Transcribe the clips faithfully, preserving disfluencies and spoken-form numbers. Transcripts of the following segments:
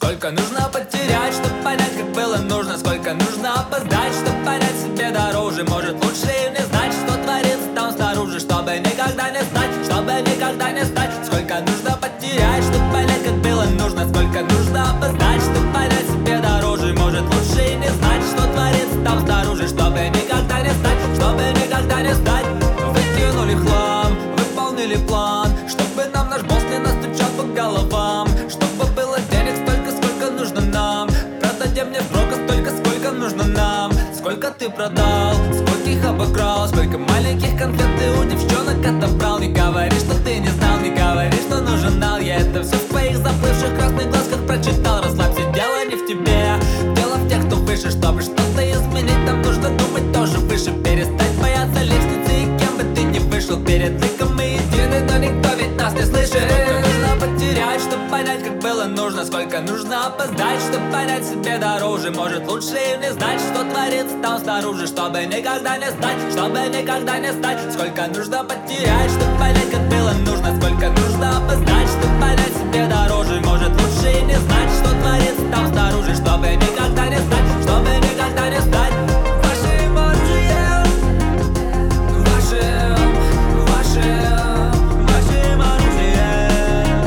Сколько нужно потерять, чтобы понять, как было нужно. Сколько нужно опоздать, чтобы понять себе дороже. Может, лучше и не знать, что творится там снаружи, чтобы никогда не знать, чтобы никогда не стать. Сколько нужно потерять, чтобы понять, как было нужно. Сколько нужно опоздать, чтобы понять себе дороже. Может, лучше и не знать, что творится там снаружи, чтобы никогда не стать, чтобы никогда не стать. Выкинули хлам, выполнили план, чтобы нам наш босс не настучал по головам. Чтобы было денег столько, сколько нужно нам. Продадим мне впрока столько, сколько нужно нам. Сколько ты продал, скольких обокрал, сколько маленьких конфет ты у девчонок отобрал. Не говори, что ты не знал, не говори, что нужен нал. Я это все в твоих заплывших красных глазках прочитал. Расслабься, дело не в тебе, дело в тех, кто выше. Чтобы что-то изменить, нам нужно думать тоже выше. Перестать бояться лестницы, и кем бы ты ни вышел. Перед ликом мы едины, но никто ведь нас не слышит. Сколько нужно потерять, чтобы понять, как было нужно. Сколько нужно опоздать, чтобы понять себе дороже. Может, лучше и не знать, что творится там снаружи, чтобы никогда не стать, чтобы никогда не стать. Сколько нужно потерять, чтобы понять, как было нужно. Сколько нужно опоздать, чтобы понять себе дороже. Может, лучше и не знать, что творится там снаружи, чтобы никогда не стать, чтобы никогда не стать. Вашим оружием, вашим, вашим, вашим оружием,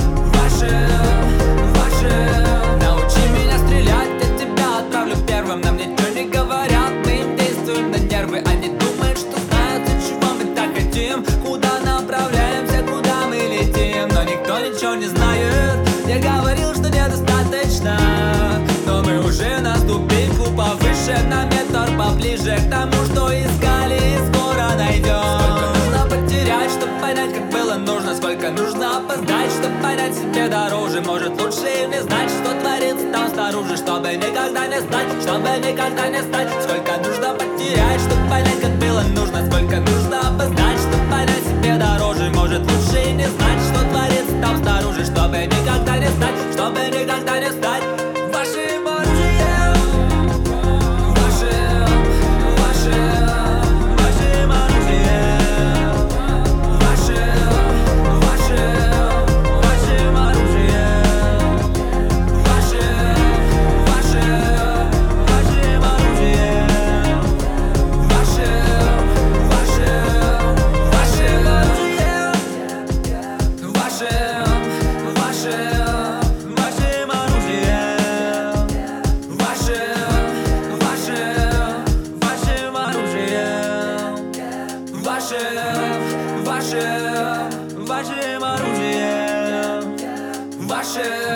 вашим, вашим. Научи меня стрелять, я тебя отправлю первым. Нам ничего не говорят, мы им действуем на нервы. Они думают, что знают, от чего мы так хотим. Куда направляемся, куда мы летим. Но никто ничего не знает. Я говорил, что недостаточно, но мы уже на ступеньку повыше, на метр поближе к тому, что искали, и скоро найдем. Сколько нужно потерять, чтобы понять, как было нужно. Сколько нужно опоздать, чтобы понять себе дороже. Может, лучше и не знать, что творится там снаружи, чтобы никогда не стать, чтобы никогда не стать. Сколько нужно потерять, чтобы понять, как было нужно. Сколько нужно опоздать, чтобы понять себе дороже. Может, лучше и не знать, что творится там снаружи, чтобы никогда не стать, чтобы никогда не стать. Вашим оружием, вашим, вашим, вашим оружием, вашим, вашим, вашим оружием, вашим, вашим, вашим оружием, вашим, вашим, вашим оружием, вашим, вашим, вашим оружием, вашим, вашим, вашим оружием, вашим, вашим, вашим оружием, вашим.